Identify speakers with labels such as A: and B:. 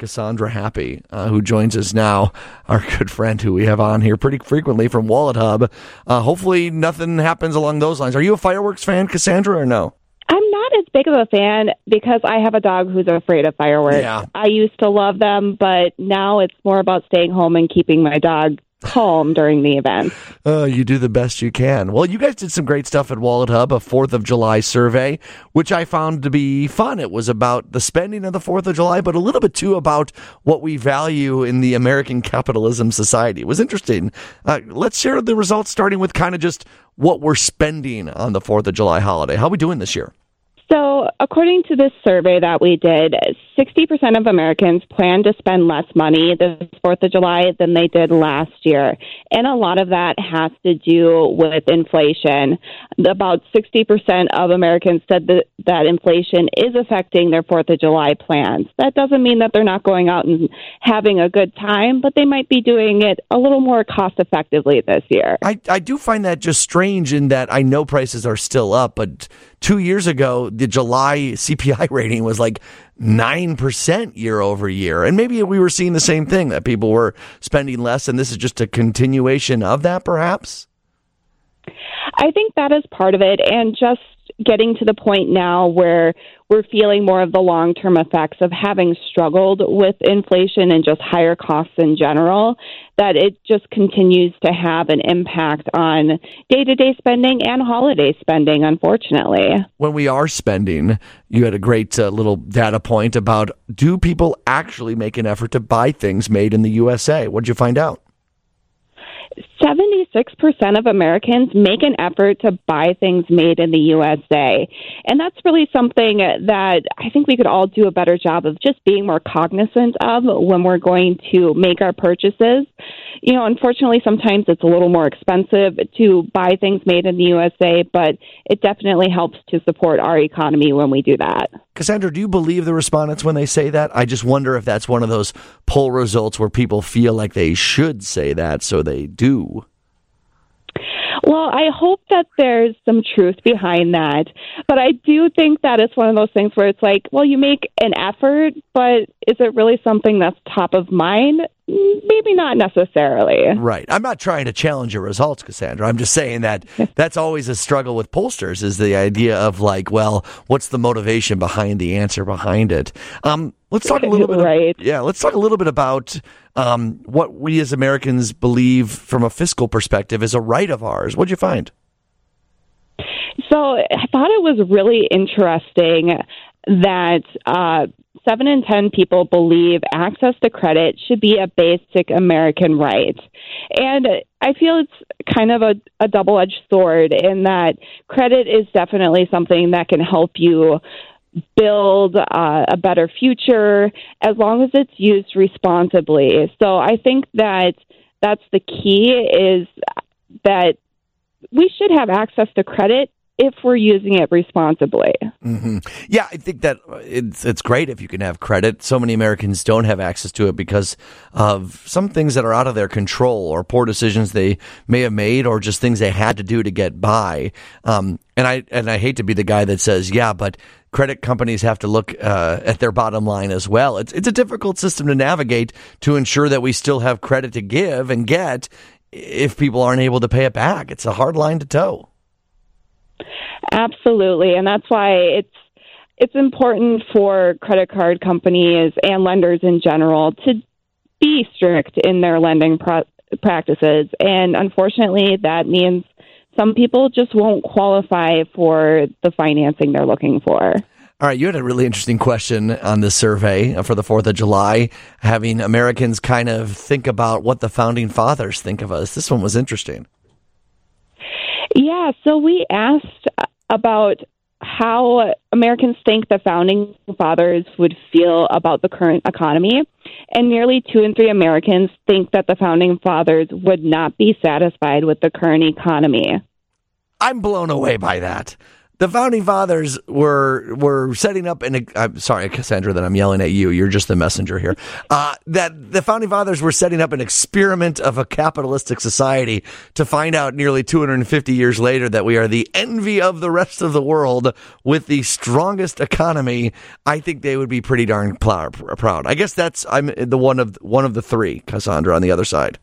A: Cassandra Happy, who joins us now, our good friend who we have on here pretty frequently from Wallet Hub. Hopefully nothing happens along those lines. Are you a fireworks fan, Cassandra, or no?
B: I'm not as big of a fan because I have a dog who's afraid of fireworks.
A: Yeah.
B: I used to love them, but now it's more about staying home and keeping my dog calm during the event.
A: You do the best you can. Well, you guys did some great stuff at Wallet Hub, a 4th of July survey, which I found to be fun. It was about the spending of the 4th of July, but a little bit too about what we value in the American capitalism society. It was interesting. Let's share the results, starting with kind of just what we're spending on the 4th of July holiday. How are we doing this year?
B: So, according to this survey that we did, 60% of Americans plan to spend less money this 4th of July than they did last year. And a lot of that has to do with inflation. About 60% of Americans said that inflation is affecting their 4th of July plans. That doesn't mean that they're not going out and having a good time, but they might be doing it a little more cost effectively this year.
A: I do find that just strange in that I know prices are still up, but 2 years ago, the July CPI rating was like 9% year over year. And maybe we were seeing the same thing, that people were spending less, and this is just a continuation of that, perhaps?
B: I think that is part of it, and just getting to the point now where we're feeling more of the long-term effects of having struggled with inflation and just higher costs in general, that it just continues to have an impact on day-to-day spending and holiday spending, unfortunately.
A: When we are spending, you had a great little data point about, do people actually make an effort to buy things made in the USA? What did you find out?
B: 76% of Americans make an effort to buy things made in the USA. And that's really something that I think we could all do a better job of just being more cognizant of when we're going to make our purchases. You know, unfortunately, sometimes it's a little more expensive to buy things made in the USA, but it definitely helps to support our economy when we do that.
A: Cassandra, do you believe the respondents when they say that? I just wonder if that's one of those poll results where people feel like they should say that, so they do.
B: Well, I hope that there's some truth behind that. But I do think that it's one of those things where it's like, well, you make an effort, but is it really something that's top of mind? Maybe not necessarily.
A: Right. I'm not trying to challenge your results, Cassandra. I'm just saying that that's always a struggle with pollsters, is the idea of like, well, what's the motivation behind the answer behind it? Let's talk a little bit.
B: Right.
A: Let's talk a little bit about what we as Americans believe from a fiscal perspective is a right of ours. What'd you find?
B: So I thought it was really interesting that 7 in 10 people believe access to credit should be a basic American right. And I feel it's kind of a double-edged sword in that credit is definitely something that can help you build a better future as long as it's used responsibly. So I think that that's the key, is that we should have access to credit if we're using it responsibly.
A: Mm-hmm. Yeah, I think that it's great if you can have credit. So many Americans don't have access to it because of some things that are out of their control, or poor decisions they may have made, or just things they had to do to get by. And I hate to be the guy that says, yeah, but credit companies have to look at their bottom line as well. It's a difficult system to navigate to ensure that we still have credit to give and get if people aren't able to pay it back. It's a hard line to toe.
B: Absolutely, and that's why it's important for credit card companies and lenders in general to be strict in their lending practices. And unfortunately, that means some people just won't qualify for the financing they're looking for.
A: All right, you had a really interesting question on this survey for the 4th of July, having Americans kind of think about what the founding fathers think of us. This one was interesting.
B: Yeah, so we asked about how Americans think the founding fathers would feel about the current economy, and nearly 2 in 3 Americans think that the founding fathers would not be satisfied with the current economy.
A: I'm blown away by that. The founding fathers were setting up I'm sorry, Cassandra, that I'm yelling at you. You're just the messenger here. That the founding fathers were setting up an experiment of a capitalistic society to find out nearly 250 years later that we are the envy of the rest of the world with the strongest economy. I think they would be pretty darn proud. I guess I'm the one of the three, Cassandra, on the other side.